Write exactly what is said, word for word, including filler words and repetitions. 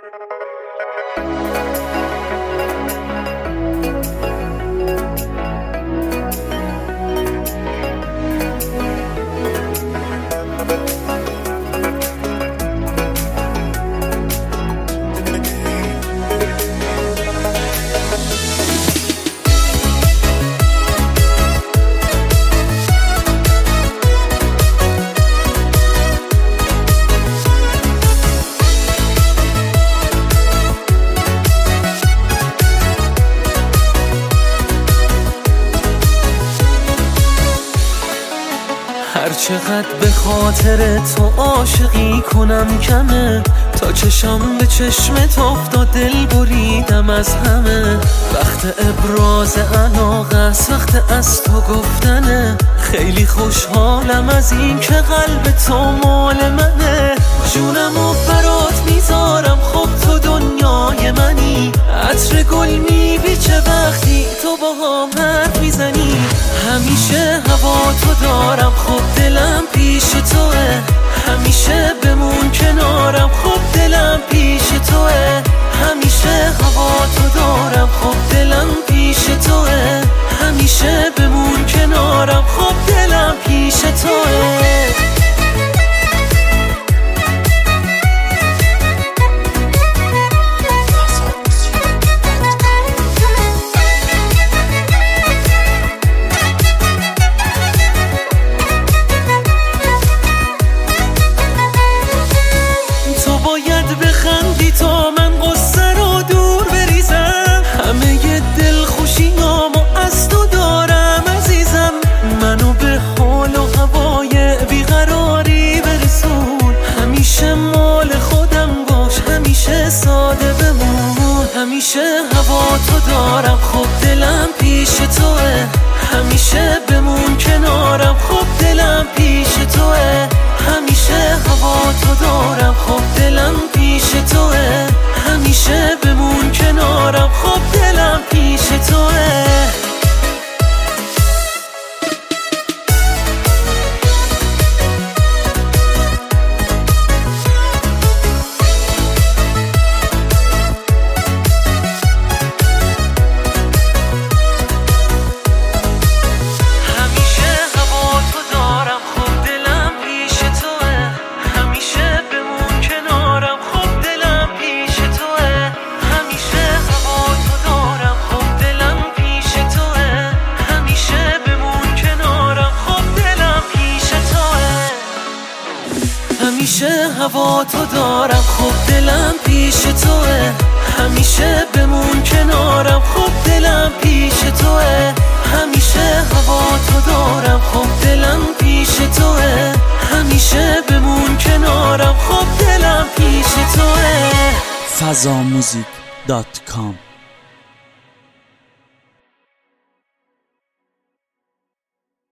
هر چقدر به خاطر تو عاشقی کنم کمه، تا چشم به چشمت افتاد دل بریدم از همه. وقت ابراز علاقه است، وقت از تو گفتنه، خیلی خوشحالم از این که قلب تو مال منه. جونمو برات میذارم، خب تو دنیای منی، عطر گل میبیچه وقتی تو با هم حرف میزنی. همیشه هوا تو دارم، خب دلم پیش توه، همیشه بمون کنارم، خب دلم پیش توه. همیشه هوا تو دارم، خب دلم پیش توه، همیشه بمون کنارم، خب دلم پیش توه. تا من قصه رو دور بریزم، همه ی دل خوشیامو از تو دارم عزیزم. منو به حال و هوای بیقراری برسون، همیشه مال خودم باش، همیشه ساده بمون. همیشه هوا تو دارم، خب دلم پیش توه، همیشه بمون کنارم، خب دلم پیش توه. همیشه هوا تو دارم، خب دلم پیش توه، همیشه بمون کنارم، خب دلم پیش توه. همیشه هوا تو دارم، خب دلم پیش توه، همیشه بمون کنارم، خب دلم پیش توه. همیشه هوا تو دارم، خب دلم پیش توه، همیشه بمون کنارم، خب دلم پیش توه. فضا موزیک دات کام